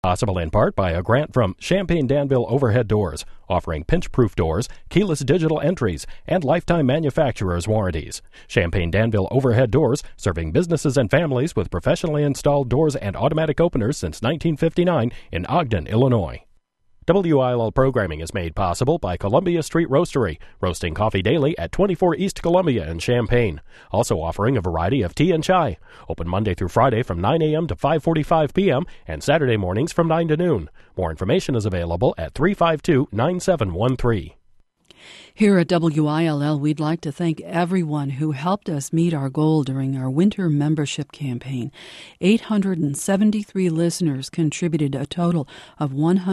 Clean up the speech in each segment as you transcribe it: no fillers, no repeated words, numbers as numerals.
Possible in part by a grant from Champaign-Danville Overhead Doors, offering pinch-proof doors, keyless digital entries, and lifetime manufacturer's warranties. Champaign-Danville Overhead Doors, serving businesses and families with professionally installed doors and automatic openers since 1959 in Ogden, Illinois. WILL programming is made possible by Columbia Street Roastery, roasting coffee daily at 24 East Columbia in Champaign. Also offering a variety of tea and chai. Open Monday through Friday from 9 a.m. to 5:45 p.m. and Saturday mornings from 9 to noon. More information is available at 352-9713. Here at WILL, we'd like to thank everyone who helped us meet our goal during our winter membership campaign. 873 listeners contributed a total of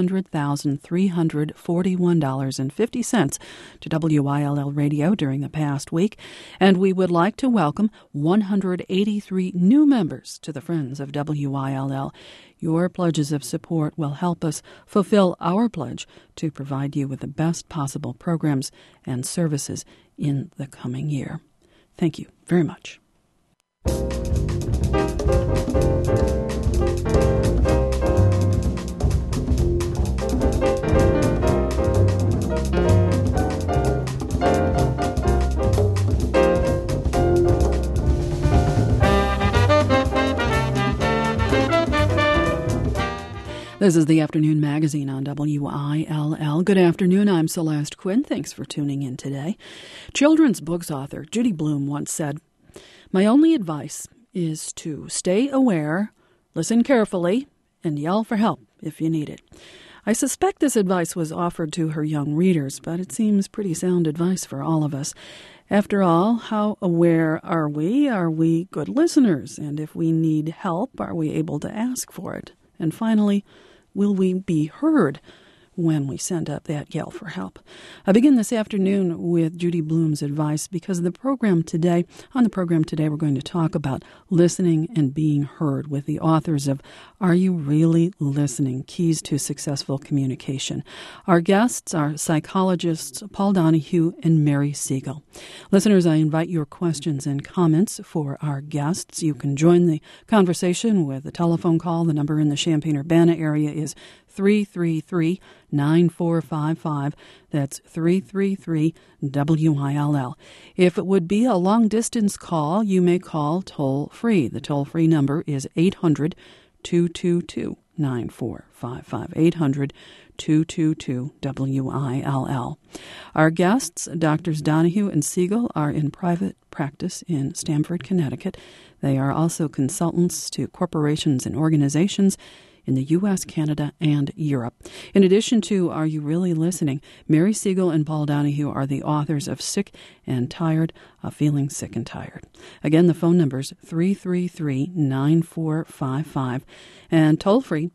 $100,341.50 to WILL Radio during the past week, and we would like to welcome 183 new members to the Friends of WILL. Your pledges of support will help us fulfill our pledge to provide you with the best possible programs and services in the coming year. Thank you very much. This is the Afternoon Magazine on WILL. Good afternoon, I'm Celeste Quinn. Thanks for tuning in today. Children's books author Judy Blume once said, "My only advice is to stay aware, listen carefully, and yell for help if you need it." I suspect this advice was offered to her young readers, but it seems pretty sound advice for all of us. After all, how aware are we? Are we good listeners? And if we need help, are we able to ask for it? And finally, will we be heard when we send up that yell for help? I begin this afternoon with Judy Blume's advice because on the program today, we're going to talk about listening and being heard with the authors of Are You Really Listening? Keys to Successful Communication. Our guests are psychologists Paul Donahue and Mary Siegel. Listeners, I invite your questions and comments for our guests. You can join the conversation with a telephone call. The number in the Champaign-Urbana area is 333-9455. That's 333-WILL. If it would be a long-distance call, you may call toll-free. The toll-free number is 800-222-9455. 800-222-WILL. Our guests, Drs. Donahue and Siegel, are in private practice in Stamford, Connecticut. They are also consultants to corporations and organizations in the U.S., Canada, and Europe. In addition to Are You Really Listening?, Mary Siegel and Paul Donahue are the authors of Sick and Tired of Feeling Sick and Tired. Again, the phone number is 333-9455 and toll-free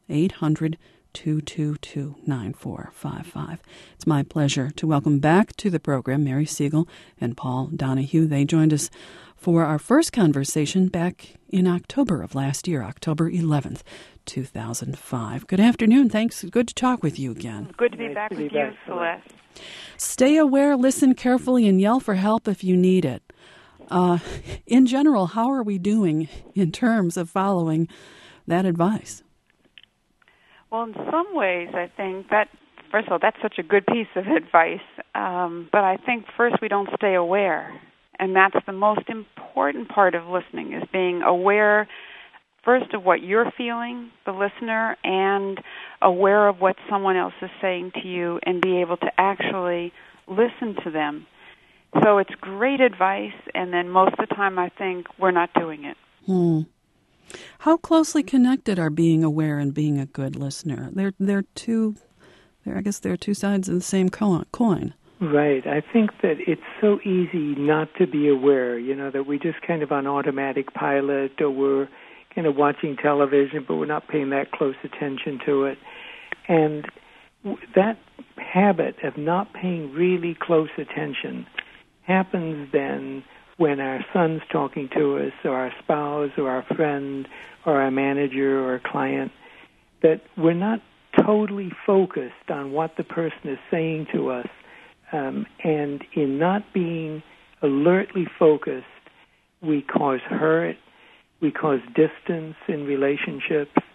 800-222-9455. It's my pleasure to welcome back to the program Mary Siegel and Paul Donahue. They joined us for our first conversation back in October of last year, October 11th, 2005. Good afternoon. Thanks. Good to talk with you again. Good to be back with you, Celeste. Stay aware, listen carefully, and yell for help if you need it. In general, how are we doing in terms of following that advice? Well, in some ways, I think that, first of all, that's such a good piece of advice. But I think first we don't stay aware. And that's the most important part of listening, is being aware first of what you're feeling, the listener, and aware of what someone else is saying to you and be able to actually listen to them. So it's great advice, and then most of the time I think we're not doing it. How closely connected are being aware and being a good listener? They're two sides of the same coin. Right. I think that it's so easy not to be aware, that we just kind of on automatic pilot, or we're kind of watching television, but we're not paying that close attention to it. And that habit of not paying really close attention happens then when our son's talking to us, or our spouse, or our friend, or our manager, or a client, that we're not totally focused on what the person is saying to us. And in not being alertly focused, we cause hurt, we cause distance in relationships,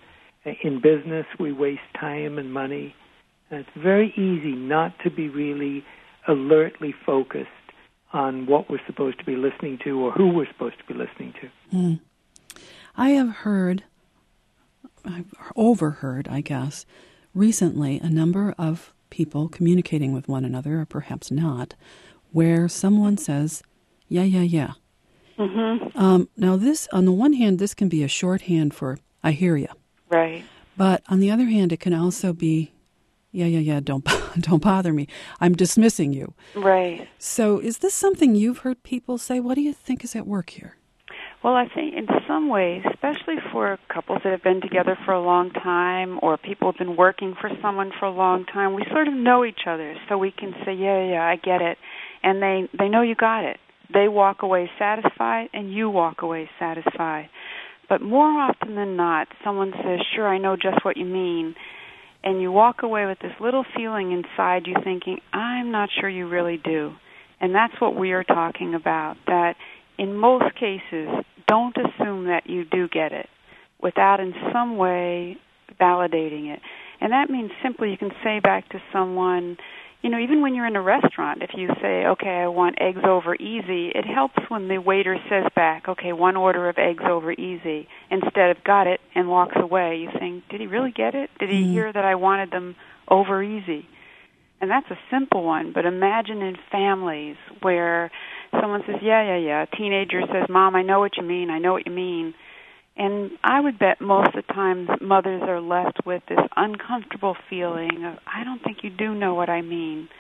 In business, we waste time and money. And it's very easy not to be really alertly focused on what we're supposed to be listening to or who we're supposed to be listening to. I've overheard, I guess, recently a number of people communicating with one another, or perhaps not, where someone says, yeah, yeah, yeah. Mm-hmm. Now this, on the one hand, this can be a shorthand for, I hear you. Right. But on the other hand, it can also be, yeah, yeah, yeah, don't bother me. I'm dismissing you. Right. So is this something you've heard people say? What do you think is at work here? Well, I think in some ways, especially for couples that have been together for a long time or people who have been working for someone for a long time, we sort of know each other, so we can say, yeah, I get it. And they know you got it. They walk away satisfied, and you walk away satisfied. But more often than not, someone says, sure, I know just what you mean. And you walk away with this little feeling inside you thinking, I'm not sure you really do. And that's what we are talking about, that in most cases, don't assume that you do get it without in some way validating it. And that means simply you can say back to someone, even when you're in a restaurant, if you say, okay, I want eggs over easy, it helps when the waiter says back, okay, 1 order of eggs over easy, instead of got it and walks away. You think, did he really get it? Did he hear that I wanted them over easy? And that's a simple one, but imagine in families where someone says, yeah. A teenager says, Mom, I know what you mean. And I would bet most of the time mothers are left with this uncomfortable feeling of, I don't think you do know what I mean.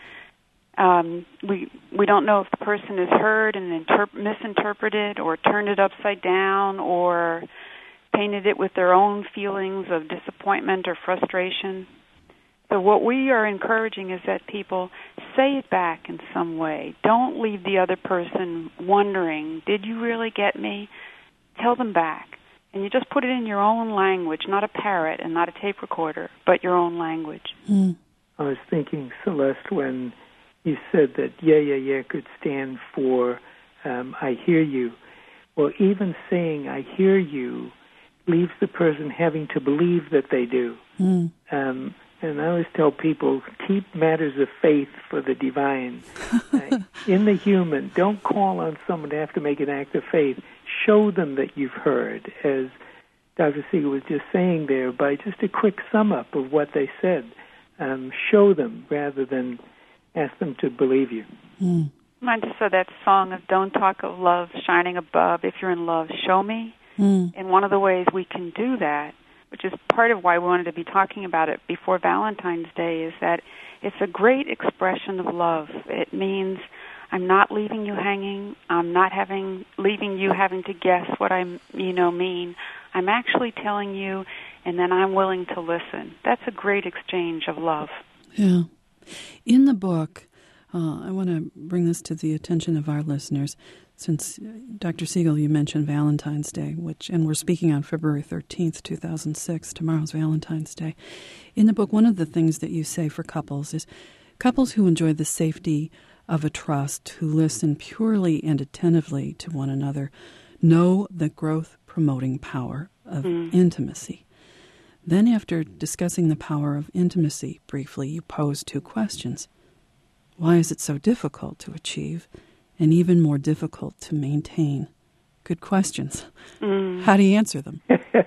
We don't know if the person has heard and misinterpreted or turned it upside down or painted it with their own feelings of disappointment or frustration. So what we are encouraging is that people say it back in some way. Don't leave the other person wondering, did you really get me? Tell them back. And you just put it in your own language, not a parrot and not a tape recorder, but your own language. Mm. I was thinking, Celeste, when you said that yeah could stand for I hear you. Well, even saying I hear you leaves the person having to believe that they do. Mm. And I always tell people, keep matters of faith for the divine. In the human, don't call on someone to have to make an act of faith. Show them that you've heard, as Dr. Siegel was just saying there, by just a quick sum-up of what they said. Show them rather than ask them to believe you. Mm. I just said that song of Don't Talk of Love Shining Above. If you're in love, show me. Mm. And one of the ways we can do that, which is part of why we wanted to be talking about it before Valentine's Day, is that it's a great expression of love. It means I'm not leaving you hanging. I'm not leaving you having to guess what I mean. I'm actually telling you, and then I'm willing to listen. That's a great exchange of love. Yeah. In the book, I want to bring this to the attention of our listeners. Since, Dr. Siegel, you mentioned Valentine's Day, and we're speaking on February 13th, 2006. Tomorrow's Valentine's Day. In the book, one of the things that you say for couples is couples who enjoy the safety of a trust, who listen purely and attentively to one another, know the growth-promoting power of intimacy. Then, after discussing the power of intimacy briefly, you pose 2 questions. Why is it so difficult to achieve, and even more difficult to maintain? Good questions. How do you answer them?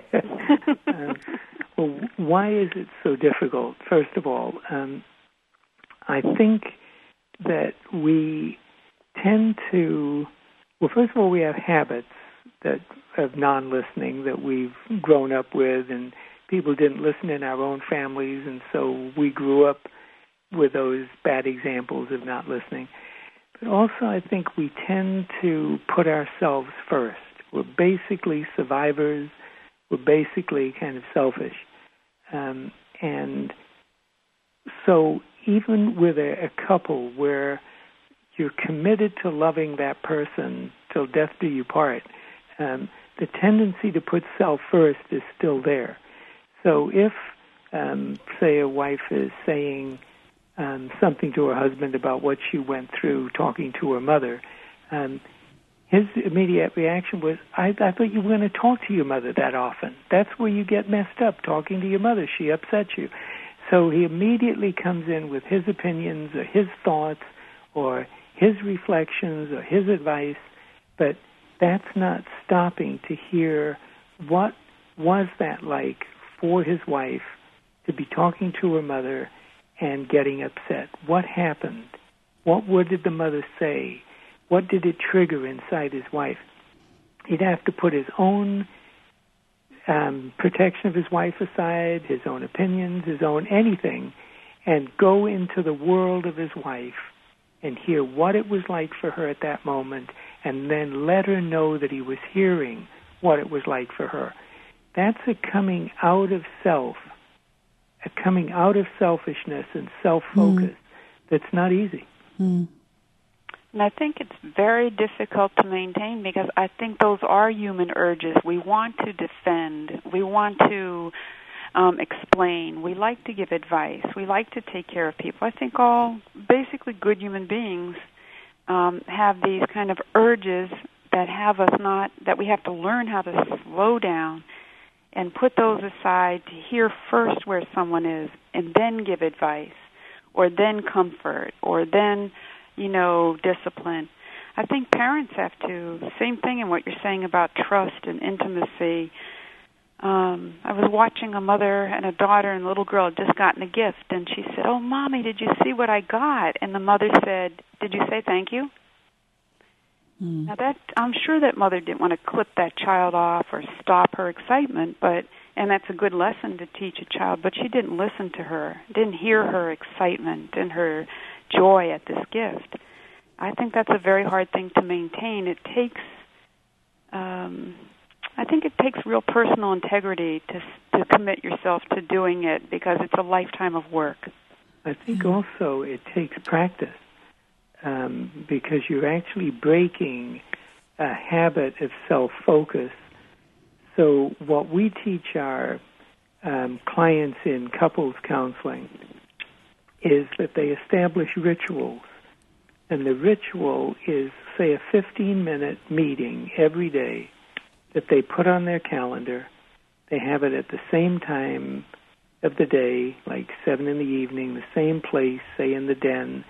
Well, why is it so difficult? First of all, I think that we tend to, first of all, we have habits of non-listening that we've grown up with, and people didn't listen in our own families, and so we grew up with those bad examples of not listening. But also, I think we tend to put ourselves first. We're basically survivors. We're basically kind of selfish. And so even with a couple where you're committed to loving that person till death do you part, the tendency to put self first is still there. So if, say, a wife is saying something to her husband about what she went through talking to her mother, his immediate reaction was, I thought you were going to talk to your mother that often. That's where you get messed up, talking to your mother. She upsets you. So he immediately comes in with his opinions or his thoughts or his reflections or his advice, but that's not stopping to hear what was that like for his wife to be talking to her mother and getting upset. What happened? What did the mother say? What did it trigger inside his wife? He'd have to put his own protection of his wife aside, his own opinions, his own anything, and go into the world of his wife and hear what it was like for her at that moment, and then let her know that he was hearing what it was like for her. That's a coming out of self, a coming out of selfishness and self-focus that's not easy. Mm. And I think it's very difficult to maintain because I think those are human urges. We want to defend. We want to explain. We like to give advice. We like to take care of people. I think all basically good human beings have these kind of urges that have us that we have to learn how to slow down and put those aside to hear first where someone is and then give advice or then comfort or then discipline. I think parents have to, same thing in what you're saying about trust and intimacy. I was watching a mother and a daughter, and the little girl had just gotten a gift, and she said, "Oh, Mommy, did you see what I got?" And the mother said, "Did you say thank you?" Now I'm sure that mother didn't want to clip that child off or stop her excitement, and that's a good lesson to teach a child, but she didn't listen to her, didn't hear her excitement and her joy at this gift. I think that's a very hard thing to maintain. It takes, I think it takes real personal integrity to commit yourself to doing it because it's a lifetime of work. I think also it takes practice because you're actually breaking a habit of self-focus. So what we teach our clients in couples counseling is that they establish rituals. And the ritual is, say, a 15-minute meeting every day that they put on their calendar. They have it at the same time of the day, like 7 in the evening, the same place, say in the den.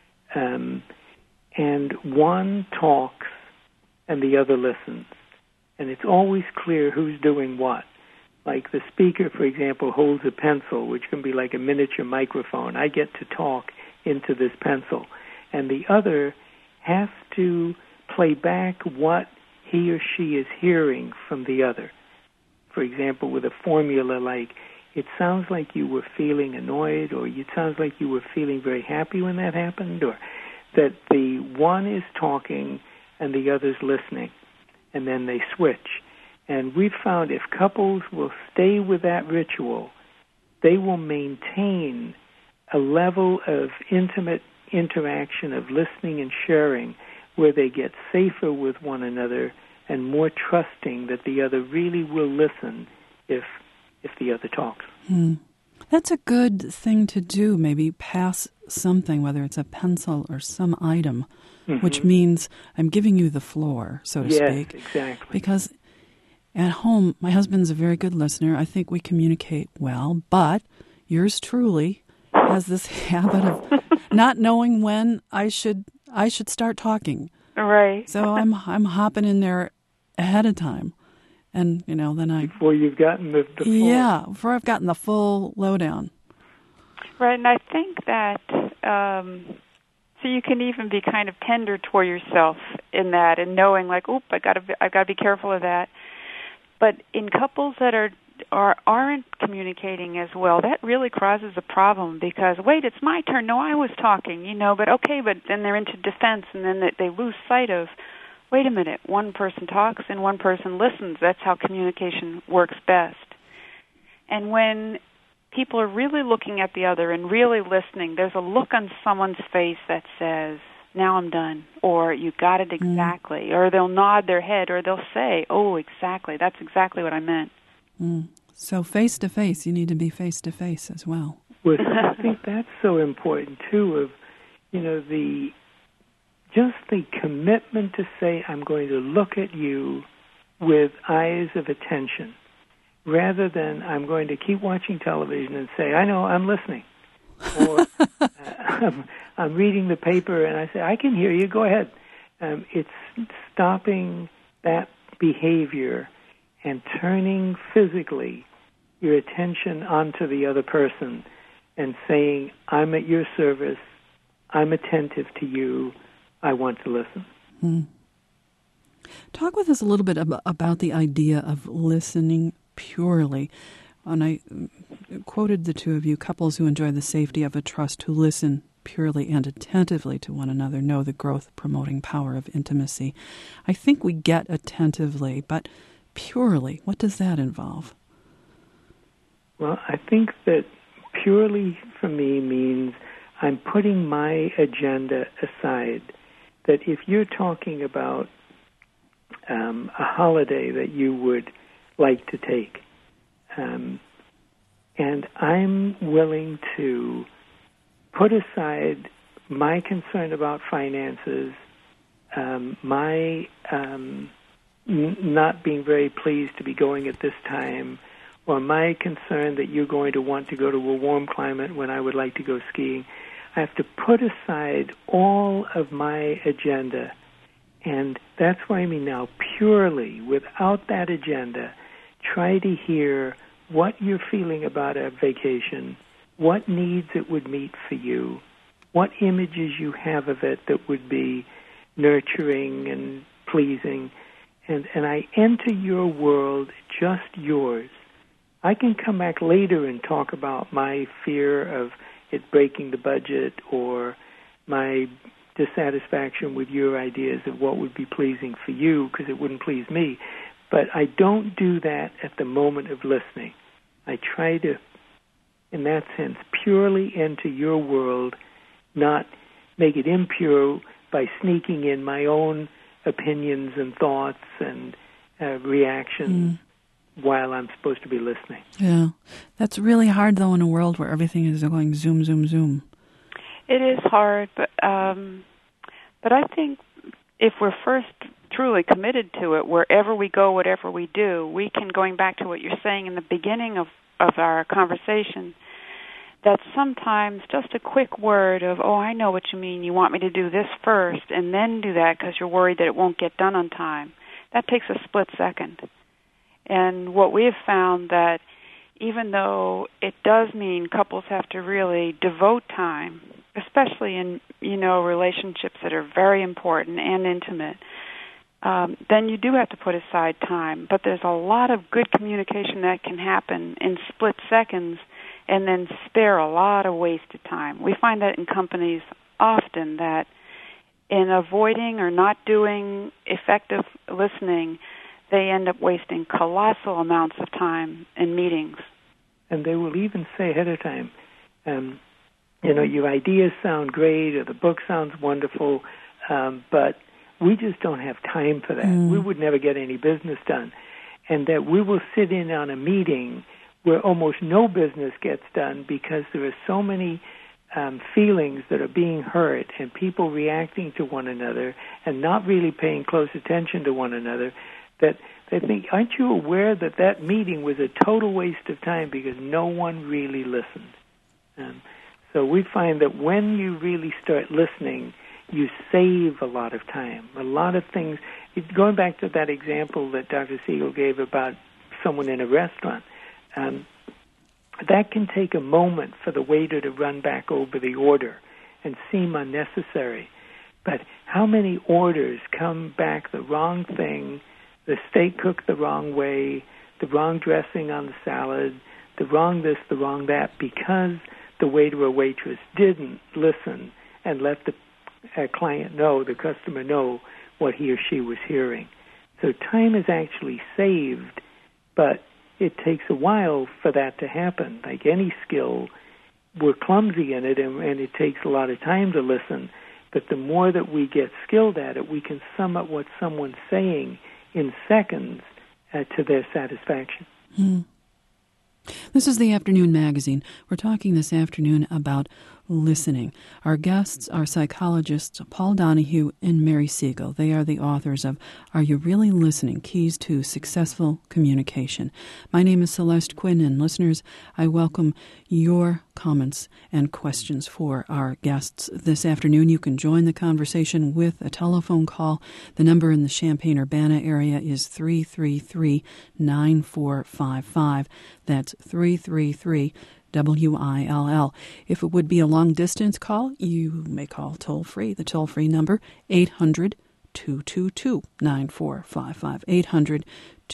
And one talks and the other listens. And it's always clear who's doing what. Like the speaker, for example, holds a pencil, which can be like a miniature microphone. I get to talk into this pencil. And the other has to play back what he or she is hearing from the other. For example, with a formula like, it sounds like you were feeling annoyed, or it sounds like you were feeling very happy when that happened, or that the one is talking and the other's listening, and then they switch. And we've found if couples will stay with that ritual, they will maintain a level of intimate interaction, of listening and sharing, where they get safer with one another and more trusting that the other really will listen if the other talks. That's a good thing to do, maybe pass something, whether it's a pencil or some item, which means I'm giving you the floor, so to speak. Yes, exactly. Because at home, my husband's a very good listener. I think we communicate well, but yours truly has this habit of not knowing when I should start talking. Right. So I'm hopping in there ahead of time. And, then before you've gotten the full... Yeah, before I've gotten the full lowdown. Right, and I think that, so you can even be kind of tender toward yourself in that and knowing like, I gotta be careful of that. But in couples that aren't communicating as well, that really causes a problem because, wait, it's my turn. No, I was talking, but then they're into defense and then they lose sight of, wait a minute, one person talks and one person listens. That's how communication works best. And when people are really looking at the other and really listening, there's a look on someone's face that says, now I'm done, or you got it exactly, or they'll nod their head, or they'll say, oh, exactly, that's exactly what I meant. So face-to-face, you need to be face-to-face as well. Well, I think that's so important, too, of, the just the commitment to say, I'm going to look at you with eyes of attention, rather than I'm going to keep watching television and say, I know, I'm listening. Or I'm reading the paper and I say, I can hear you, go ahead. It's stopping that behavior and turning physically your attention onto the other person and saying, I'm at your service, I'm attentive to you, I want to listen. Talk with us a little bit about the idea of listening purely. And I quoted the two of you, couples who enjoy the safety of a trust, who listen purely and attentively to one another, know the growth-promoting power of intimacy. I think we get attentively, but purely, what does that involve? Well, I think that purely for me means I'm putting my agenda aside. That if you're talking about a holiday that you would like to take, and I'm willing to put aside my concern about finances, my not being very pleased to be going at this time, or my concern that you're going to want to go to a warm climate when I would like to go skiing. I have to put aside all of my agenda, and that's what I mean now, purely, without that agenda, try to hear what you're feeling about a vacation, what needs it would meet for you, what images you have of it that would be nurturing and pleasing, and I enter your world, just yours. I can come back later and talk about my fear of it breaking the budget or my dissatisfaction with your ideas of what would be pleasing for you because it wouldn't please me. But I don't do that at the moment of listening. I try to, in that sense, purely enter your world, not make it impure by sneaking in my own opinions and thoughts and reactions while I'm supposed to be listening. Yeah. That's really hard, though, in a world where everything is going zoom, zoom, zoom. It is hard, but I think if we're first truly committed to it, wherever we go, whatever we do, we can, going back to what you're saying in the beginning of our conversation, that sometimes just a quick word of, oh, I know what you mean, you want me to do this first and then do that because you're worried that it won't get done on time, that takes a split second. And what we have found that even though it does mean couples have to really devote time, especially in, relationships that are very important and intimate, then you do have to put aside time. But there's a lot of good communication that can happen in split seconds and then spare a lot of wasted time. We find that in companies often, that in avoiding or not doing effective listening, they end up wasting colossal amounts of time in meetings. And they will even say ahead of time, your ideas sound great or the book sounds wonderful, but we just don't have time for that. We would never get any business done. And that we will sit in on a meeting where almost no business gets done because there are so many feelings that are being hurt and people reacting to one another and not really paying close attention to one another, that they think, aren't you aware that that meeting was a total waste of time because no one really listened? So we find that when you really start listening, you save a lot of time. A lot of things, going back to that example that Dr. Siegel gave about someone in a restaurant, that can take a moment for the waiter to run back over the order and seem unnecessary. But how many orders come back the wrong thing, the steak cooked the wrong way, the wrong dressing on the salad, the wrong this, the wrong that, because the waiter or waitress didn't listen and let the client know, the customer know what he or she was hearing. So time is actually saved, but it takes a while for that to happen. Like any skill, we're clumsy in it, and it takes a lot of time to listen. But the more that we get skilled at it, we can sum up what someone's saying in seconds to their satisfaction. This is the Afternoon Magazine. We're talking this afternoon about listening. Our guests are psychologists Paul Donahue and Mary Siegel. They are the authors of Are You Really Listening? Keys to Successful Communication. My name is Celeste Quinn, and listeners, I welcome your comments and questions for our guests this afternoon. You can join the conversation with a telephone call. The number in the Champaign-Urbana area is 333-9455. That's 333-WILL. If it would be a long-distance call, you may call toll-free. The toll-free number, 800-222-9455,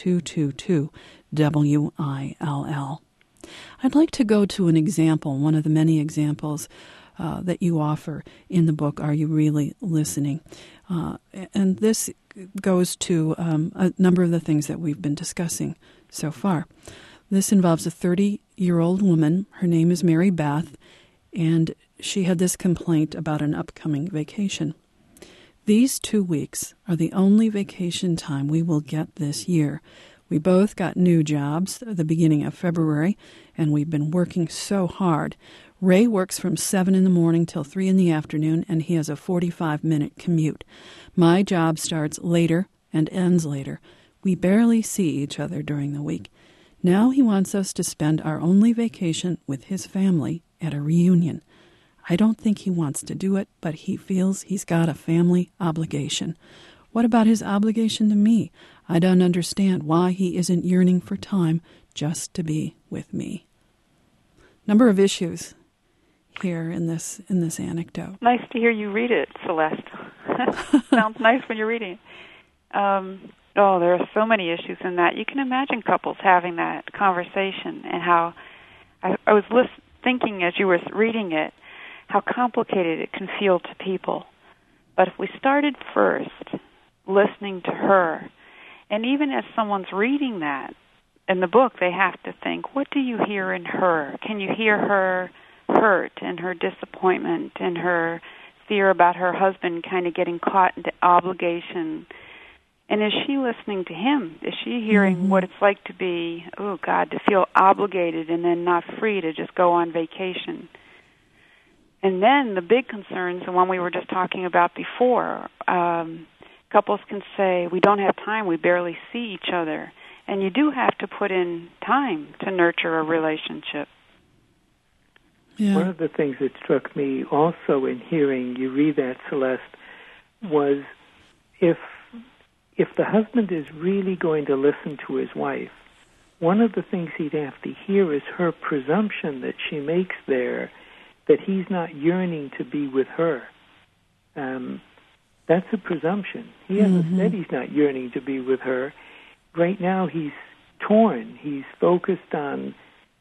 800-222-WILL. I'd like to go to an example, one of the many examples that you offer in the book, Are You Really Listening? And this goes to a number of the things that we've been discussing so far. This involves a 30-year-old woman. Her name is Mary Beth, and she had this complaint about an upcoming vacation. These 2 weeks are the only vacation time we will get this year. We both got new jobs at the beginning of February, and we've been working so hard. Ray works from 7 in the morning till 3 in the afternoon, and he has a 45-minute commute. My job starts later and ends later. We barely see each other during the week. Now he wants us to spend our only vacation with his family at a reunion. I don't think he wants to do it, but he feels he's got a family obligation. What about his obligation to me? I don't understand why he isn't yearning for time just to be with me. Number of issues here in this anecdote. Nice to hear you read it, Celeste. Sounds nice when you're reading it. There are so many issues in that. You can imagine couples having that conversation, and how I was thinking as you were reading it, how complicated it can feel to people. But if we started first listening to her, and even as someone's reading that in the book, they have to think, what do you hear in her? Can you hear her hurt and her disappointment and her fear about her husband kind of getting caught into obligation? And is she listening to him? Is she hearing what it's like to be, to feel obligated and then not free to just go on vacation? And then the big concerns, the one we were just talking about before, couples can say, we don't have time, we barely see each other. And you do have to put in time to nurture a relationship. Yeah. One of the things that struck me also in hearing you read that, Celeste, was if the husband is really going to listen to his wife, one of the things he'd have to hear is her presumption that she makes there that he's not yearning to be with her. That's a presumption. He hasn't said he's not yearning to be with her. Right now he's torn. He's focused on,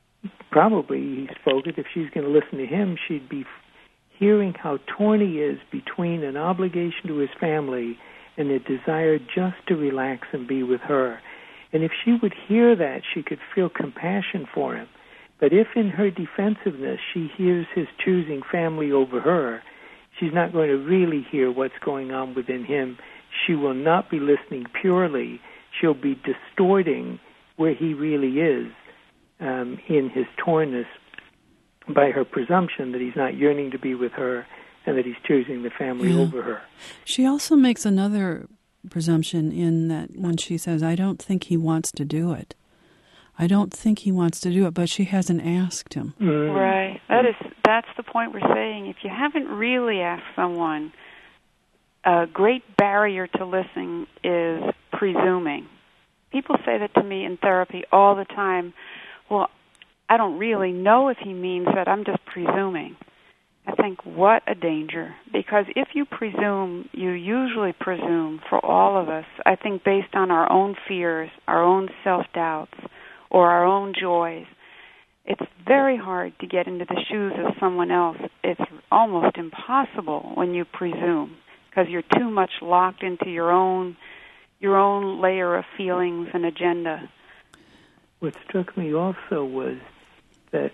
if she's going to listen to him, she'd be hearing how torn he is between an obligation to his family and a desire just to relax and be with her. And if she would hear that, she could feel compassion for him. But if in her defensiveness she hears his choosing family over her, she's not going to really hear what's going on within him. She will not be listening purely. She'll be distorting where he really is in his tornness by her presumption that he's not yearning to be with her and that he's choosing the family over her. She also makes another presumption in that when she says, I don't think he wants to do it. I don't think he wants to do it, but she hasn't asked him. Right. That's the point we're saying. If you haven't really asked someone, a great barrier to listening is presuming. People say that to me in therapy all the time. Well, I don't really know if he means that. I'm just presuming. I think, what a danger. Because if you presume, you usually presume for all of us, I think based on our own fears, our own self-doubts, or our own joys. It's very hard to get into the shoes of someone else. It's almost impossible when you presume, because you're too much locked into your own layer of feelings and agenda. What struck me also was that,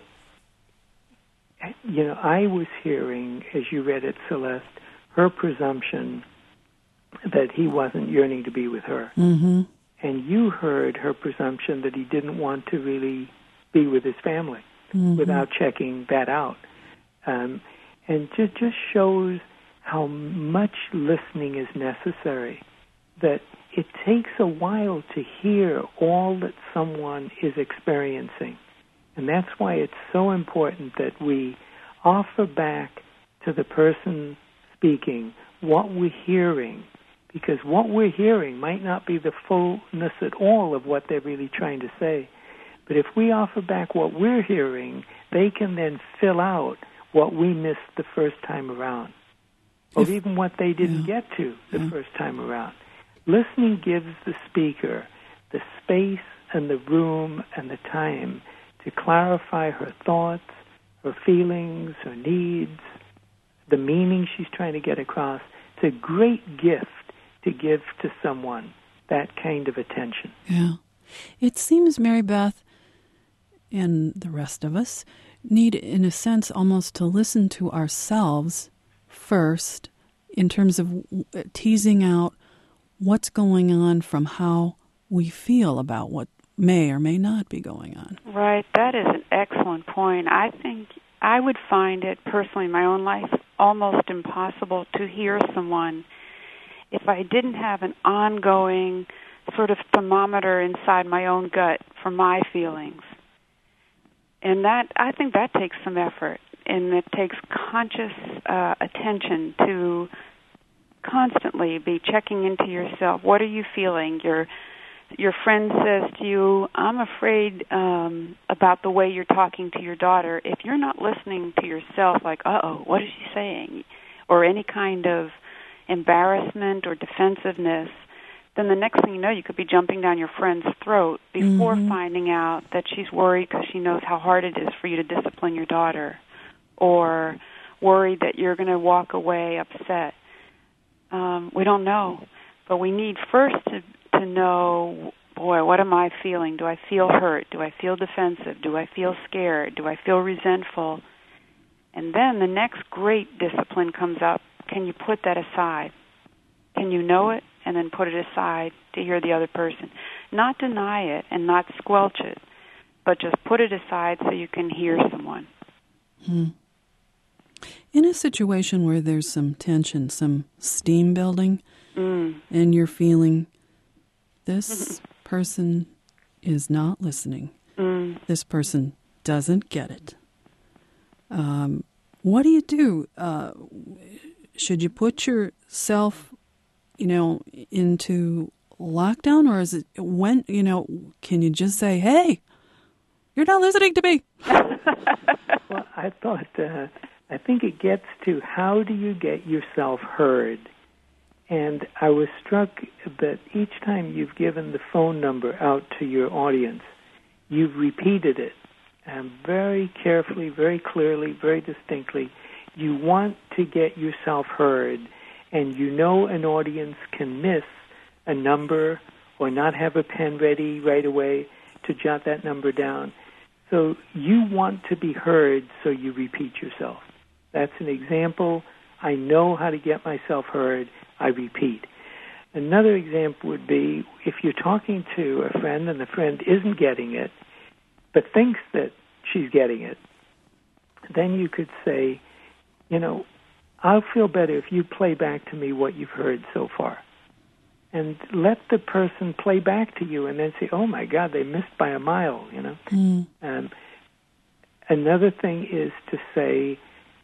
I was hearing, as you read it, Celeste, her presumption that he wasn't yearning to be with her. Mm-hmm. And you heard her presumption that he didn't want to really be with his family without checking that out. And just shows how much listening is necessary, that it takes a while to hear all that someone is experiencing. And that's why it's so important that we offer back to the person speaking what we're hearing, because what we're hearing might not be the fullness at all of what they're really trying to say. But if we offer back what we're hearing, they can then fill out what we missed the first time around, or even what they didn't get to the first time around. Listening gives the speaker the space and the room and the time to clarify her thoughts, her feelings, her needs, the meaning she's trying to get across. It's a great gift to give to someone, that kind of attention. Yeah. It seems, Mary Beth, and the rest of us, need, in a sense, almost to listen to ourselves first in terms of teasing out what's going on from how we feel about what may or may not be going on. Right. That is an excellent point. I think I would find it personally in my own life almost impossible to hear someone if I didn't have an ongoing sort of thermometer inside my own gut for my feelings. And that, I think that takes some effort, and it takes conscious attention to constantly be checking into yourself. What are you feeling? Your friend says to you, I'm afraid about the way you're talking to your daughter. If you're not listening to yourself, like, uh-oh, what is she saying? Or any kind of embarrassment or defensiveness, then the next thing you know, you could be jumping down your friend's throat before finding out that she's worried because she knows how hard it is for you to discipline your daughter, or worried that you're going to walk away upset. We don't know, but we need first to know, boy, what am I feeling? Do I feel hurt? Do I feel defensive? Do I feel scared? Do I feel resentful? And then the next great discipline comes up. Can you put that aside? Can you know it and then put it aside to hear the other person? Not deny it and not squelch it, but just put it aside so you can hear someone. In a situation where there's some tension, some steam building, and you're feeling this person is not listening, this person doesn't get it, what do you do? Should you put yourself, into lockdown, or is it when, can you just say, hey, you're not listening to me? Well, I think it gets to how do you get yourself heard? And I was struck that each time you've given the phone number out to your audience, you've repeated it very carefully, very clearly, very distinctly. You want to get yourself heard, and an audience can miss a number or not have a pen ready right away to jot that number down. So you want to be heard, so you repeat yourself. That's an example. I know how to get myself heard. I repeat. Another example would be if you're talking to a friend and the friend isn't getting it, but thinks that she's getting it, then you could say, I'll feel better if you play back to me what you've heard so far. And let the person play back to you and then say, oh, my God, they missed by a mile, Another thing is to say,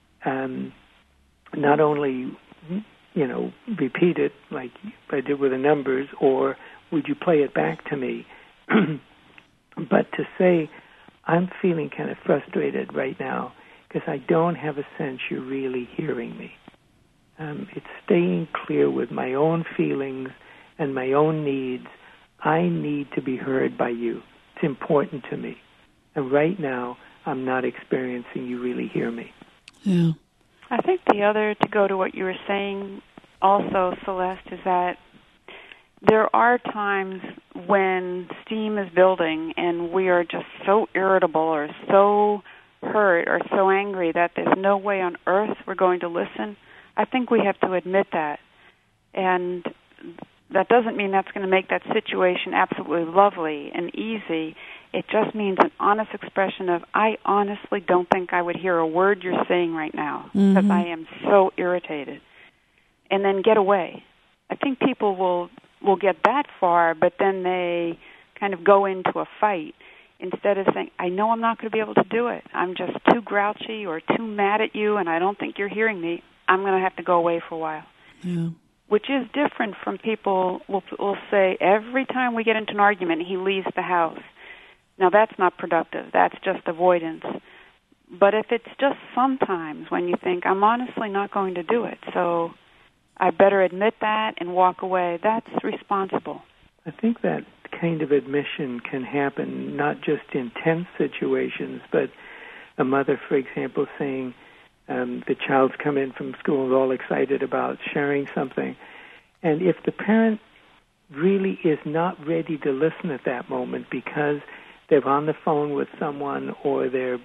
not only, repeat it like I did with the numbers, or would you play it back to me, but to say, I'm feeling kind of frustrated right now because I don't have a sense you're really hearing me. It's staying clear with my own feelings and my own needs. I need to be heard by you. It's important to me. And right now, I'm not experiencing you really hear me. Yeah. I think the other, to go to what you were saying also, Celeste, is that there are times when steam is building and we are just so irritable or so hurt or so angry that there's no way on earth we're going to listen. I think we have to admit that. And that doesn't mean that's going to make that situation absolutely lovely and easy. It just means an honest expression of, I honestly don't think I would hear a word you're saying right now because I am so irritated. And then get away. I think people will get that far, but then they kind of go into a fight instead of saying, I know I'm not going to be able to do it. I'm just too grouchy or too mad at you, and I don't think you're hearing me. I'm going to have to go away for a while. Yeah. Which is different from people will say, every time we get into an argument, he leaves the house. Now, that's not productive. That's just avoidance. But if it's just sometimes when you think, I'm honestly not going to do it, so I better admit that and walk away, that's responsible. I think that kind of admission can happen not just in tense situations, but a mother, for example, saying the child's come in from school all excited about sharing something. And if the parent really is not ready to listen at that moment because they're on the phone with someone or they're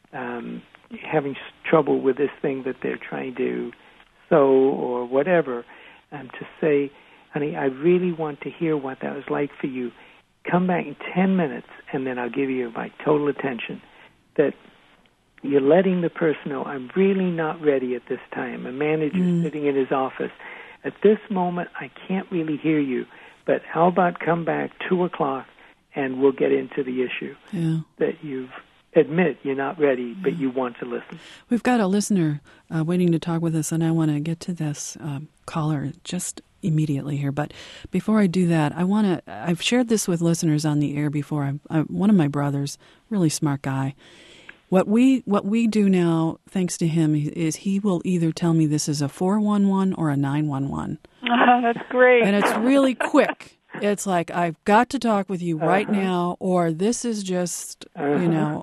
having trouble with this thing that they're trying to sew or whatever, to say, honey, I really want to hear what that was like for you. Come back in 10 minutes, and then I'll give you my total attention. That you're letting the person know, I'm really not ready at this time. A manager sitting in his office. At this moment, I can't really hear you, but how about come back 2 o'clock, and we'll get into the issue. Yeah. That you've admit you're not ready, but you want to listen. We've got a listener waiting to talk with us, and I want to get to this caller just immediately here. But before I do that, I've shared this with listeners on the air before. One of my brothers, really smart guy. What we do now, thanks to him, is he will either tell me this is a 411 or a 911. Oh, that's great. And it's really quick. It's like, I've got to talk with you right now, or this is just, a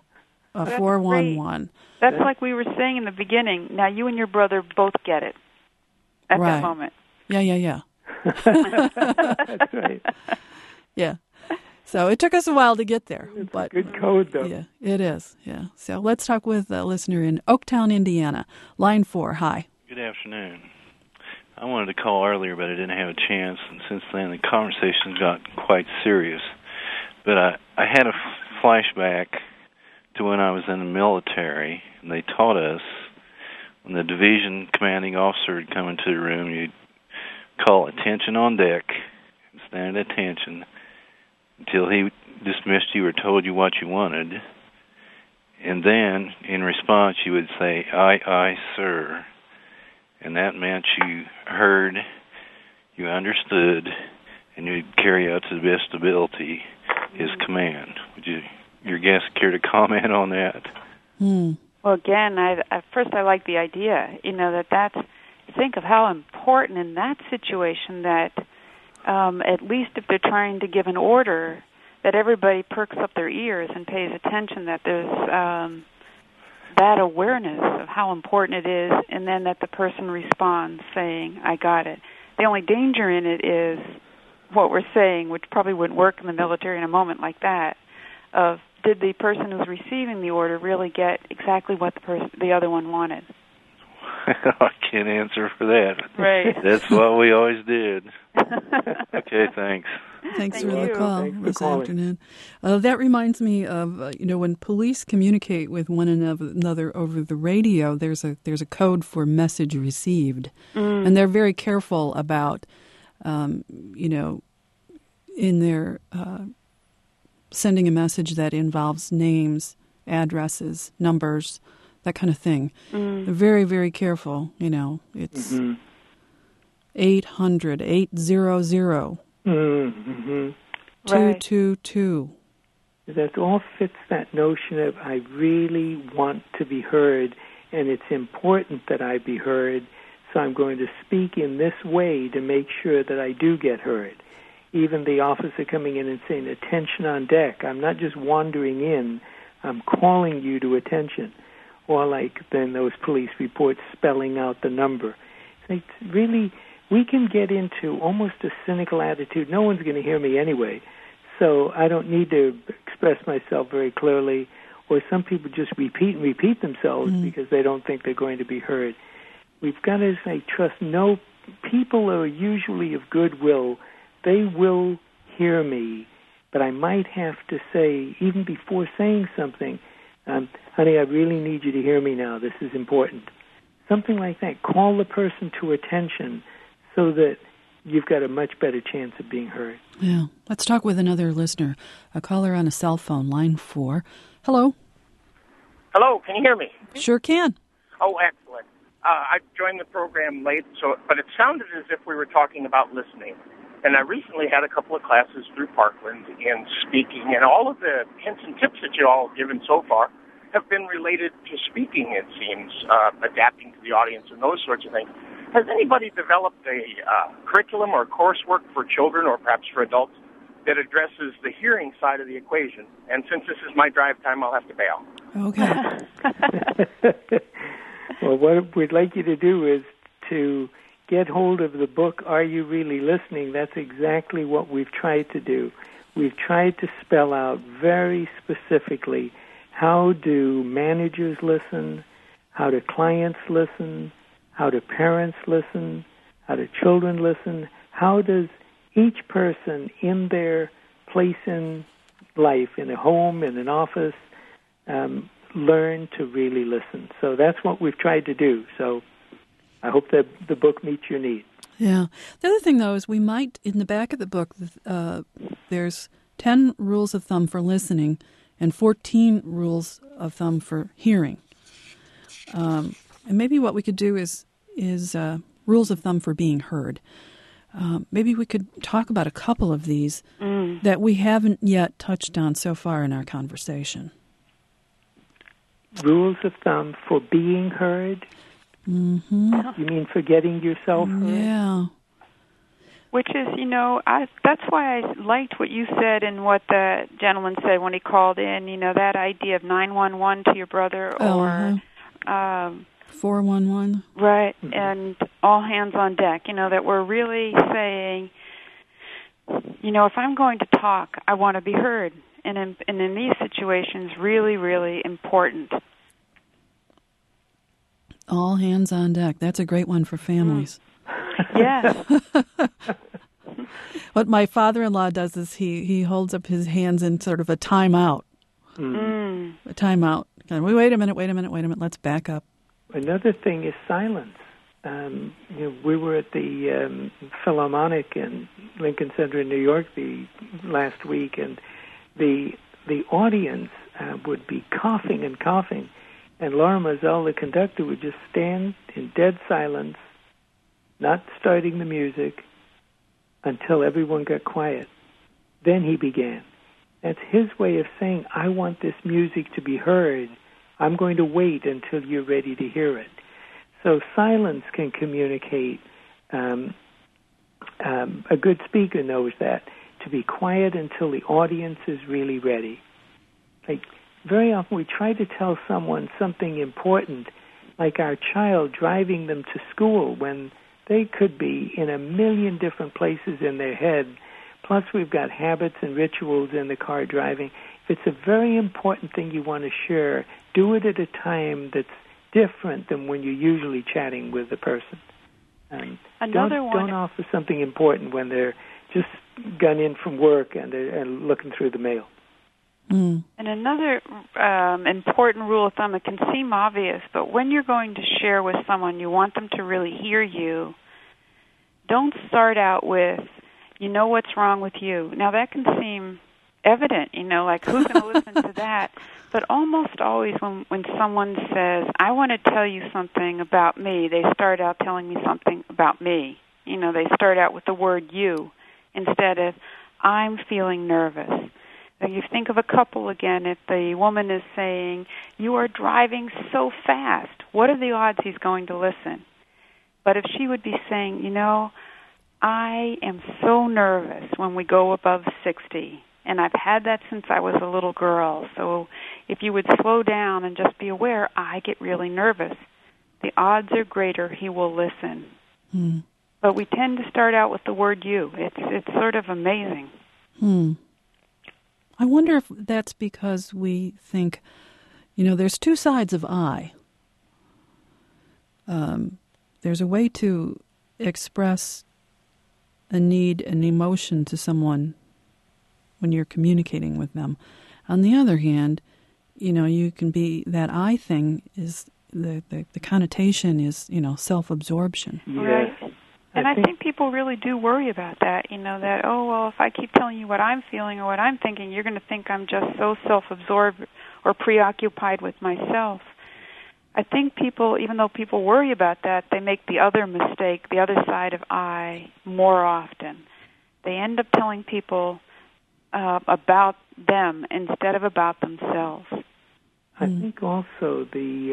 411. That's like we were saying in the beginning. Now you and your brother both get it at that moment. Yeah. That's right. Yeah. So it took us a while to get there. It's but a good code, though. Yeah, it is. Yeah. So let's talk with a listener in Oaktown, Indiana. Line 4. Hi. Good afternoon. I wanted to call earlier, but I didn't have a chance, and since then the conversation got quite serious. But I had a flashback to when I was in the military, and they taught us when the division commanding officer would come into the room, you'd call attention on deck and stand at attention until he dismissed you or told you what you wanted. And then, in response, you would say, aye, aye, sir. And that meant you heard, you understood, and you'd carry out to the best ability his command. Would your guest care to comment on that? Well, again, at first I like the idea, think of how important in that situation that at least if they're trying to give an order, that everybody perks up their ears and pays attention, that there's that awareness of how important it is, and then that the person responds saying, I got it. The only danger in it is what we're saying, which probably wouldn't work in the military in a moment like that, of did the person who's receiving the order really get exactly what the other one wanted? I can't answer for that. Right. That's what we always did. Okay, thanks. Thanks for the call this calling. afternoon. That reminds me of when police communicate with one another over the radio. There's a code for message received, and they're very careful about in their sending a message that involves names, addresses, numbers, that kind of thing. They're very, very careful. It's 800-800. 222. That all fits that notion of I really want to be heard, and it's important that I be heard, so I'm going to speak in this way to make sure that I do get heard. Even the officer coming in and saying, attention on deck. I'm not just wandering in. I'm calling you to attention. Or like then those police reports spelling out the number. It's really, we can get into almost a cynical attitude. No one's going to hear me anyway, so I don't need to express myself very clearly. Or some people just repeat themselves because they don't think they're going to be heard. We've got to say, trust no, people are usually of goodwill. They will hear me. but I might have to say, even before saying something, honey, I really need you to hear me now. This is important. Something like that. Call the person to attention so that you've got a much better chance of being heard. Yeah. Let's talk with another listener. A caller on a cell phone, line 4. Hello. Hello, can you hear me? Sure can. Oh, excellent. I joined the program late, but it sounded as if we were talking about listening. And I recently had a couple of classes through Parkland in speaking, and all of the hints and tips that you all have given so far have been related to speaking, it seems, adapting to the audience and those sorts of things. Has anybody developed a curriculum or coursework for children or perhaps for adults that addresses the hearing side of the equation? And since this is my drive time, I'll have to bail. Okay. Well, what we'd like you to do is to get hold of the book, Are You Really Listening? That's exactly what we've tried to do. We've tried to spell out very specifically how do managers listen, how do clients listen, how do parents listen, how do children listen, how does each person in their place in life, in a home, in an office, learn to really listen. So that's what we've tried to do. So I hope that the book meets your need. Yeah. The other thing, though, is we might, in the back of the book, there's 10 rules of thumb for listening and 14 rules of thumb for hearing. And maybe what we could do is rules of thumb for being heard. Maybe we could talk about a couple of these that we haven't yet touched on so far in our conversation. Rules of thumb for being heard? Mm-hmm. You mean for getting yourself heard? Yeah. Which is, that's why I liked what you said and what the gentleman said when he called in, that idea of 911 to your brother or 411. Right, and all hands on deck, that we're really saying, if I'm going to talk, I want to be heard. And in these situations, really, really important. All hands on deck. That's a great one for families. Yes. What my father-in-law does is he holds up his hands in sort of a timeout. A timeout. Wait a minute. Let's back up. Another thing is silence. We were at the Philharmonic in Lincoln Center in New York last week, and the audience would be coughing, and Laura Mazel, the conductor, would just stand in dead silence, not starting the music, until everyone got quiet. Then he began. That's his way of saying, I want this music to be heard. I'm going to wait until you're ready to hear it. So silence can communicate. A good speaker knows that, to be quiet until the audience is really ready. Like, very often we try to tell someone something important, like our child, driving them to school when they could be in a million different places in their head. Plus, we've got habits and rituals in the car driving. If it's a very important thing you want to share, do it at a time that's different than when you're usually chatting with the person. Don't offer something important when they're just gone in from work and they're looking through the mail. And another important rule of thumb, it can seem obvious, but when you're going to share with someone, you want them to really hear you, don't start out with, what's wrong with you. Now, that can seem evident, like who's going to listen to that? But almost always when someone says, I want to tell you something about me, they start out telling me something about me. They start out with the word you instead of, I'm feeling nervous. Now you think of a couple again, if the woman is saying, you are driving so fast, what are the odds he's going to listen? But if she would be saying, I am so nervous when we go above 60, and I've had that since I was a little girl, so if you would slow down and just be aware, I get really nervous, the odds are greater he will listen. But we tend to start out with the word you. It's sort of amazing. I wonder if that's because we think, there's two sides of I. There's a way to express a need, an emotion to someone when you're communicating with them. On the other hand, you can be, that I thing is, the connotation is, self-absorption. Right. And I think people really do worry about that, that, if I keep telling you what I'm feeling or what I'm thinking, you're going to think I'm just so self-absorbed or preoccupied with myself. I think people, even though people worry about that, they make the other mistake, the other side of I, more often. They end up telling people about them instead of about themselves. I think also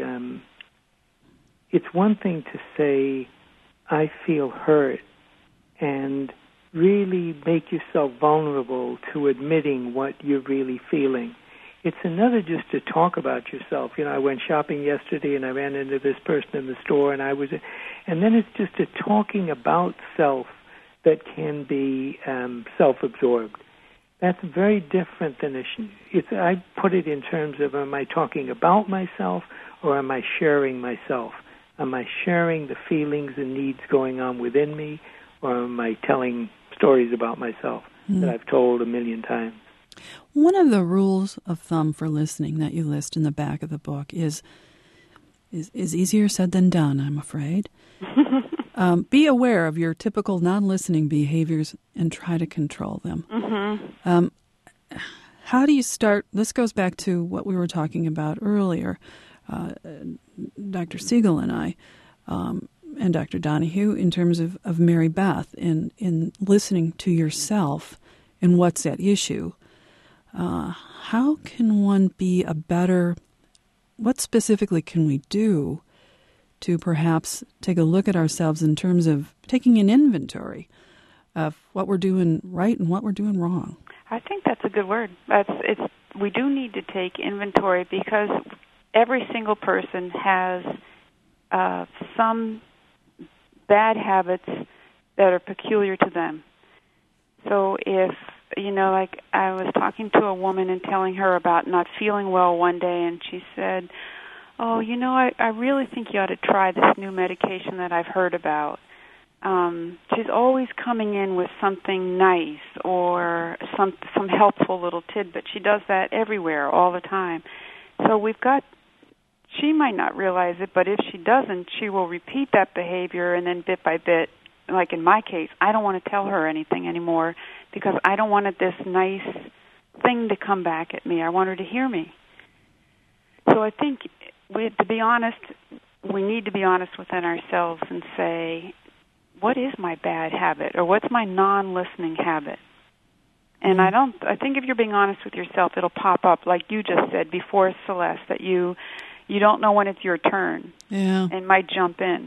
it's one thing to say, I feel hurt, and really make yourself vulnerable to admitting what you're really feeling. It's another just to talk about yourself. I went shopping yesterday and I ran into this person in the store, and then it's just a talking about self that can be self-absorbed. That's very different than I put it in terms of, am I talking about myself or am I sharing myself? Am I sharing the feelings and needs going on within me, or am I telling stories about myself that I've told a million times? One of the rules of thumb for listening that you list in the back of the book is easier said than done, I'm afraid. Be aware of your typical non-listening behaviors and try to control them. Mm-hmm. How do you start? This goes back to what we were talking about earlier, Dr. Siegel and I, and Dr. Donahue, in terms of Mary Beth, in listening to yourself and what's at issue. How can one be a better, what specifically can we do to perhaps take a look at ourselves in terms of taking an inventory of what we're doing right and what we're doing wrong? I think that's a good word. We do need to take inventory, because every single person has some bad habits that are peculiar to them. So if, like I was talking to a woman and telling her about not feeling well one day, and she said, I really think you ought to try this new medication that I've heard about. She's always coming in with something nice or some helpful little tidbit. She does that everywhere, all the time. So she might not realize it, but if she doesn't, she will repeat that behavior, and then bit by bit, like in my case, I don't want to tell her anything anymore because I don't want this nice thing to come back at me. I want her to hear me. So I think we need to be honest within ourselves and say, what is my bad habit, or what's my non-listening habit? And I think if you're being honest with yourself, it'll pop up, like you just said before, Celeste, that you don't know when it's your turn. Yeah. And might jump in.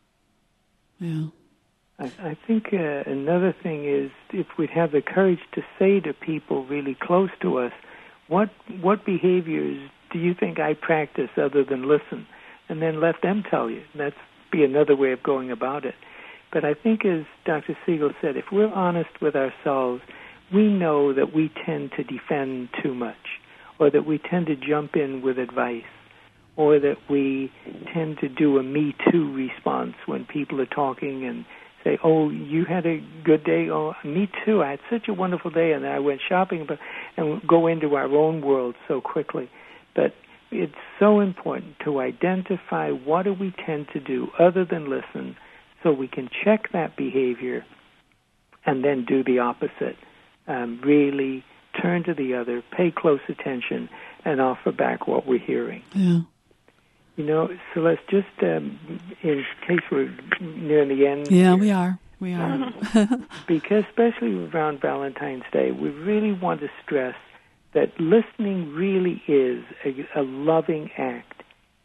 Yeah. I think another thing is, if we'd have the courage to say to people really close to us, what behaviors do you think I practice other than listen? And then let them tell you. That's be another way of going about it. But I think, as Dr. Siegel said, if we're honest with ourselves, we know that we tend to defend too much, or that we tend to jump in with advice, or that we tend to do a Me Too response when people are talking and say, oh, you had a good day? Oh, me too. I had such a wonderful day, and I went shopping, and go into our own world so quickly. But it's so important to identify what do we tend to do other than listen, so we can check that behavior and then do the opposite. Really turn to the other, pay close attention, and offer back what we're hearing. Yeah. Celeste, just in case we're near the end. Yeah, here, we are. Because especially around Valentine's Day, we really want to stress that listening really is a loving act.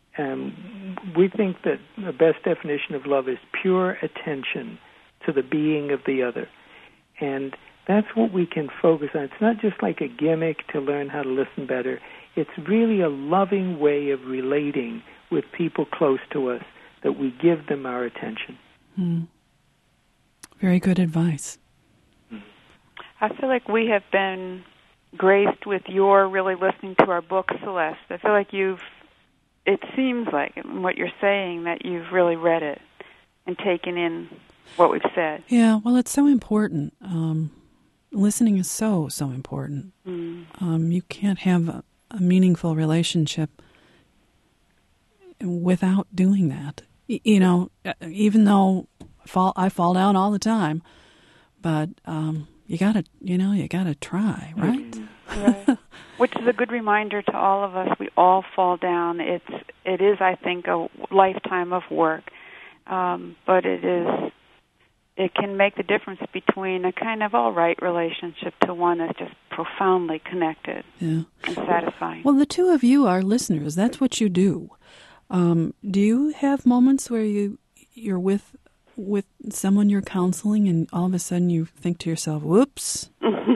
We think that the best definition of love is pure attention to the being of the other. And that's what we can focus on. It's not just like a gimmick to learn how to listen better. It's really a loving way of relating with people close to us, that we give them our attention. Very good advice. I feel like we have been graced with your really listening to our book, Celeste. I feel like it seems like in what you're saying that you've really read it and taken in what we've said. Yeah, well, it's so important. listening is so important. You can't have a meaningful relationship without doing that. Even though I fall down all the time, but you gotta try, right? Right. Which is a good reminder to all of us. We all fall down. It is, I think, a lifetime of work, but it can make the difference between a kind of all right relationship to one that's just profoundly connected and satisfying. Well, the two of you are listeners. That's what you do. Do you have moments where you're with someone you're counseling and all of a sudden you think to yourself, whoops?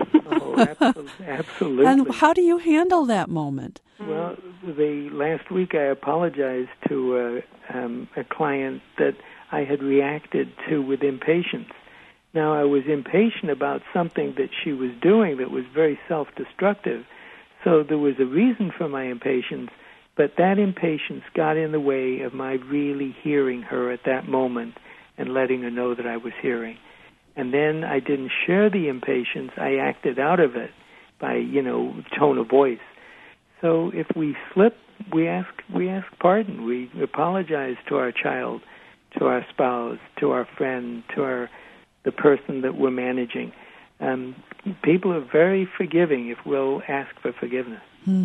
Absolutely. And how do you handle that moment? Well, the last week I apologized to a client that I had reacted to with impatience. Now, I was impatient about something that she was doing that was very self-destructive, so there was a reason for my impatience, but that impatience got in the way of my really hearing her at that moment and letting her know that I was hearing. And then I didn't share the impatience. I acted out of it by, tone of voice. So if we slip, we ask pardon. We apologize to our child, to our spouse, to our friend, to the person that we're managing. People are very forgiving if we'll ask for forgiveness.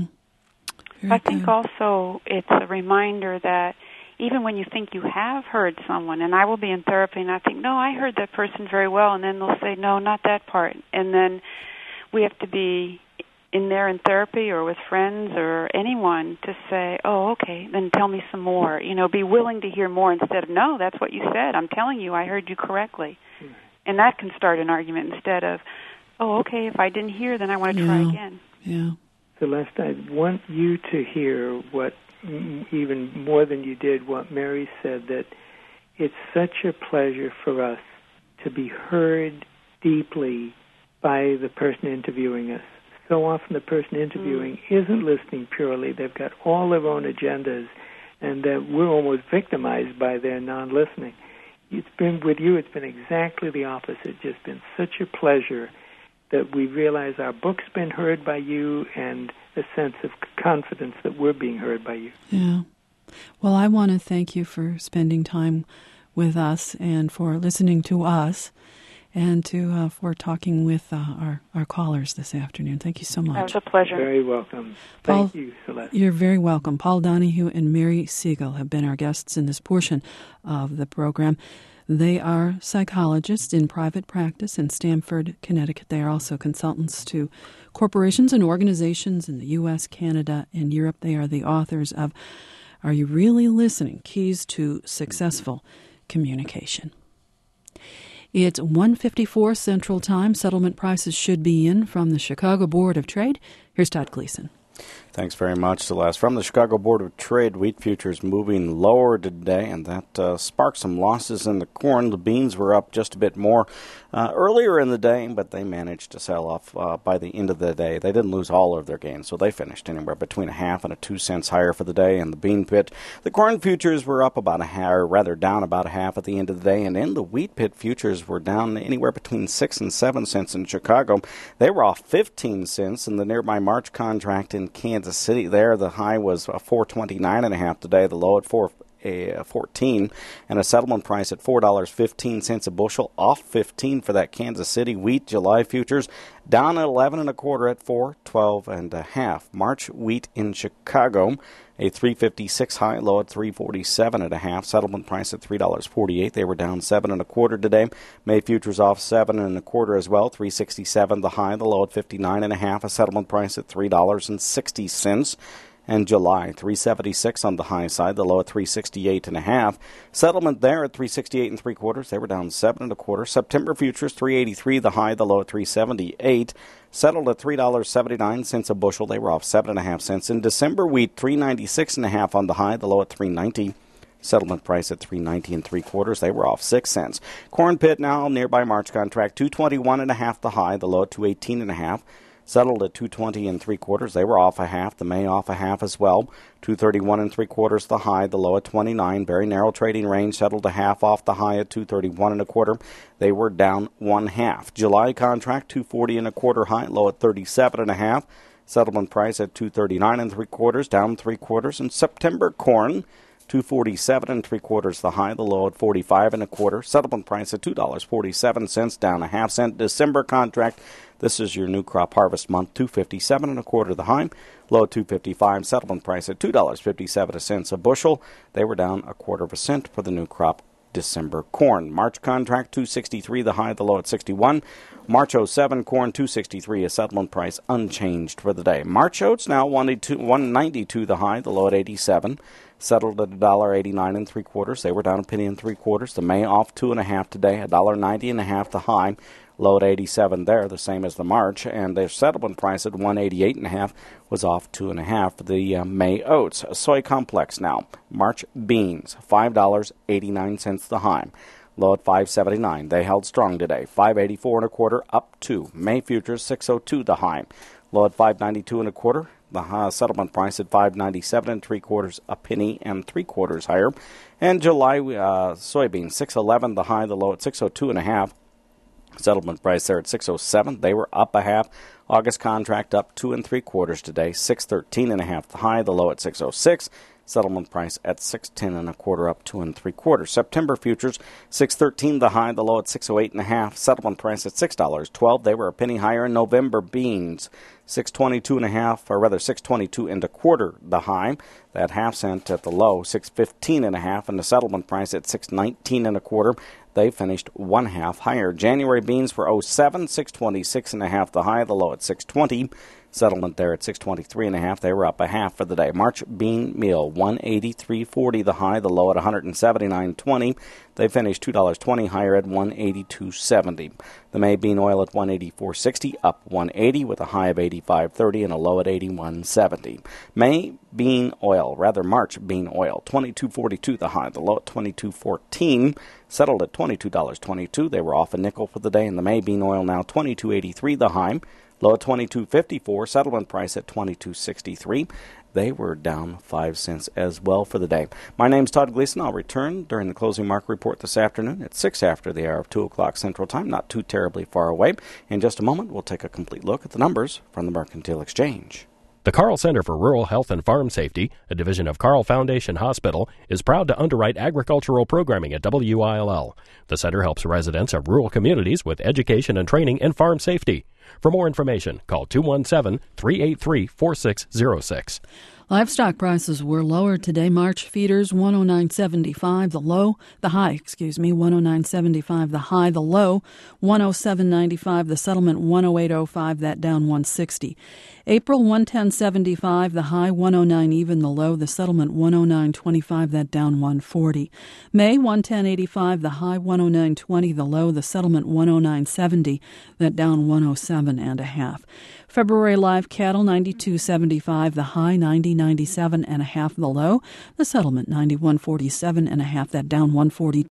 I think also it's a reminder that even when you think you have heard someone, and I will be in therapy and I think, no, I heard that person very well, and then they'll say, no, not that part. And then we have to be in there in therapy or with friends or anyone to say, oh, okay, then tell me some more. Be willing to hear more instead of, no, that's what you said. I'm telling you, I heard you correctly. And that can start an argument instead of, oh, okay, if I didn't hear, then I want to try again. Yeah. Celeste, I want you to hear what, even more than you did, what Mary said, that it's such a pleasure for us to be heard deeply by the person interviewing us. So often the person interviewing isn't listening purely. They've got all their own agendas, and that we're almost victimized by their non-listening. It's been with you, it's been exactly the opposite. Just been such a pleasure that we realize our book's been heard by you and a sense of confidence that we're being heard by you. Yeah. Well, I want to thank you for spending time with us and for listening to us and for talking with our callers this afternoon. Thank you so much. That was a pleasure. Very welcome. Paul, thank you, Celeste. You're very welcome. Paul Donahue and Mary Siegel have been our guests in this portion of the program. They are psychologists in private practice in Stamford, Connecticut. They are also consultants to corporations and organizations in the U.S., Canada, and Europe. They are the authors of Are You Really Listening? Keys to Successful Communication. It's 1:54 Central Time. Settlement prices should be in from the Chicago Board of Trade. Here's Todd Gleason. Thanks very much, Celeste. From the Chicago Board of Trade, wheat futures moving lower today, and that sparked some losses in the corn. The beans were up just a bit more earlier in the day, but they managed to sell off by the end of the day. They didn't lose all of their gains, so they finished anywhere between a half and 2 cents higher for the day in the bean pit. The corn futures were up about a half, or rather down about a half at the end of the day, and in the wheat pit futures were down anywhere between 6 and 7 cents in Chicago. They were off 15 cents in the nearby March contract in Kansas City. There, the high was 429.5 today, the low at 4.14, and a settlement price at $4.15 a bushel, off 15 for that Kansas City wheat. July futures down at 11.25 at 412.5. March wheat in Chicago, a 356 high, low at 347.5. Settlement price at $3.48. They were down 7.25 today. May futures off 7.25 as well, 367 the high, the low at 59.5. A settlement price at $3.60. And July, 376 on the high side, the low at 368.5. Settlement there at 368 3/4. They were down 7.25. September futures 383, the high, the low at 378. Settled at $3.79 a bushel. They were off 7.5 cents. In December wheat 396.5 on the high, the low at 390. Settlement price at 390 3/4. They were off 6 cents. Corn pit now nearby March contract 221.5 the high, the low at 218.5. settled at 220 3/4. They were off a half. The May off a half as well. 231 3/4 the high, the low at 29. Very narrow trading range, settled a half off the high at 231 1/4. They were down 1/2. July contract 240 1/4 high, low at 37 1/2. Settlement price at 239 3/4, down 3/4. And September corn 247 3/4 the high, the low at 45 1/4. Settlement price at $2.47, down a half cent. December contract, this is your new crop harvest month, 257 1/4 the high, low at 255. Settlement price at $2.57 a bushel. They were down 1/4 cent for the new crop December corn. March contract 263 the high, the low at 61. March 07 corn 263, a settlement price unchanged for the day. March oats now 192 the high, the low at 87. Settled at $1.89 3/4. They were down a penny and 3/4. The May off 2.5 today, $1.90 1/2 the high, low at 87 there, the same as the March, and their settlement price at 188 1/2 was off 2.5 for the May oats. Soy complex now. March beans $5.89 the high, low at 5.79. They held strong today. 5.84 1/4 up 2. May futures 6.02 the high, low at 5.92 1/4. The settlement price at 5.97 3/4, a penny and 3/4 higher. And July soybeans 6.11 the high, the low at 6.02 1/2. Settlement price there at 6.07. They were up a half. August contract up 2 3/4 today. 6.13 1/2 the high, the low at 6.06. Settlement price at 6.10 1/4, up 2 3/4. September futures 6.13 the high, the low at 6.08 1/2. Settlement price at $6.12. They were a penny higher. November beans 6.22 1/2, or rather 6.22 1/4 the high. That half cent at the low 6.15 1/2, and the settlement price at 6.19 1/4. They finished 1/2 higher. January beans for 07 6.26 1/2 the high, the low at 6.20. Settlement there at 6.23 1/2. They were up a half for the day. March bean meal 183.40 the high, the low at 179.20. They finished $2.20 higher at 182.70. The May bean oil at 184.60, up 180 with a high of 85.30 and a low at 81.70. May bean oil, rather March bean oil 22.42 the high, the low at 22.14. Settled at $22.22. They were off a nickel for the day. And the May bean oil now 22.83 the high, low at 22.54. Settlement price at 22.63. They were down 5 cents as well for the day. My name's Todd Gleason. I'll return during the closing market report this afternoon at 6 after the hour of 2 o'clock Central Time, not too terribly far away. In just a moment, we'll take a complete look at the numbers from the Mercantile Exchange. The Carl Center for Rural Health and Farm Safety, a division of Carl Foundation Hospital, is proud to underwrite agricultural programming at WILL. The center helps residents of rural communities with education and training in farm safety. For more information, call 217-383-4606. Livestock prices were lower today. March feeders 109.75 the high 109.75 the high, the low 107.95, the settlement 108.05, that down 160. April 110.75 the high, 109 even, the low, the settlement 109.25, that down 140. May 110.85 the high, 109.20 the low, the settlement 109.70, that down 107.5. February live cattle 92.75 the high, 90.97 1/2 the low, the settlement 91.47 1/2, that down 140.